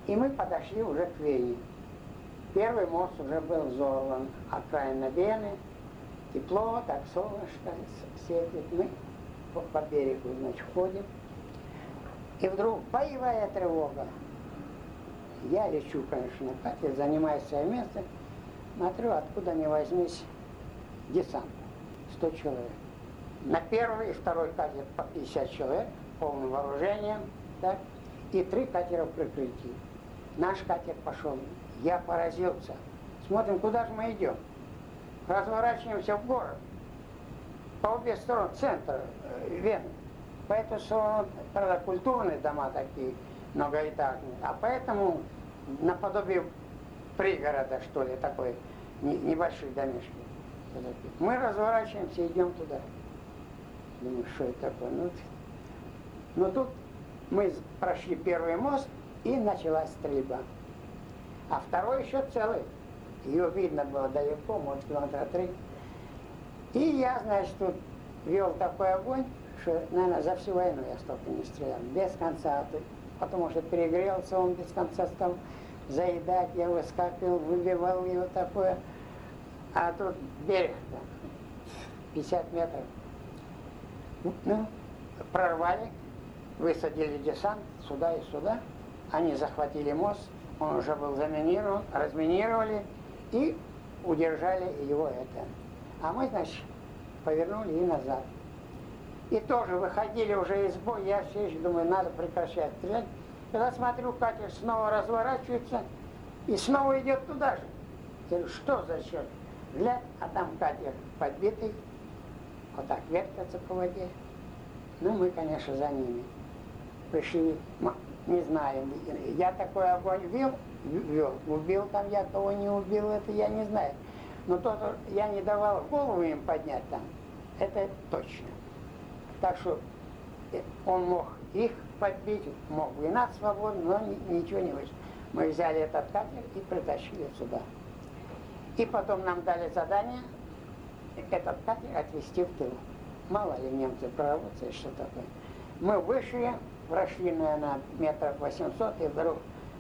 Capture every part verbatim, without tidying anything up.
И мы подошли уже к Вене. Первый мост уже был взорван. Окраина Вены, тепло, так солнышко светит. Мы по, по берегу, значит, ходим. И вдруг боевая тревога. Я лечу, конечно, на катер, занимаю свое место. Смотрю, откуда ни возьмись, десант. сто человек. На первый и второй катер по пятьдесят человек, полным вооружением, так, и три катера в прикрытии. Наш катер пошел. Я поразился. Смотрим, куда же мы идем. Разворачиваемся в город. По обе стороны, центр э, Вены. По эту сторону, правда, культурные дома такие, многоэтажные. А поэтому наподобие пригорода, что ли, такой, не, небольшие домишки. Мы разворачиваемся, идем туда. Думаю, что это такое? Ну, но тут мы прошли первый мост, и началась стрельба. А второй еще целый. Ее видно было далеко, может, километра три. И я, значит, тут вел такой огонь, что, наверное, за всю войну я столько не стрелял. Без конца. Потому что перегрелся он, без конца стал заедать. Я выскакивал, выбивал его такое. А тут берег-то пятьдесят метров. Ну, прорвали, высадили десант сюда и сюда. Они захватили мост, он уже был заминирован, разминировали и удержали его это. А мы, значит, повернули и назад. И тоже выходили уже из боя, я все еще думаю, надо прекращать стрелять. Когда смотрю, катер снова разворачивается и снова идет туда же. Я говорю, что за черт? Глядь, а там катер подбитый, вот так вертится по воде. Ну, мы, конечно, за ними пришли, не знаю, я такой огонь вел, вел, убил там я, кого не убил, это я не знаю. Но то, что я не давал голову им поднять там, это точно. Так что он мог их подбить, мог и нас свободно, но ничего не вышло. Мы взяли этот катер и притащили сюда. И потом нам дали задание этот катер отвезти в тыл. Мало ли немцы проработали, что такое. Мы вышли, прошли, наверное, метров восемьсот, и вдруг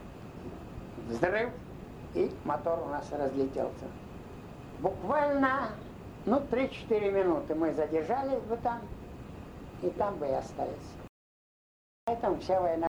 взрыв, и мотор у нас разлетелся. Буквально, ну, три-четыре минуты мы задержались бы там, и там бы и остались. Поэтому вся война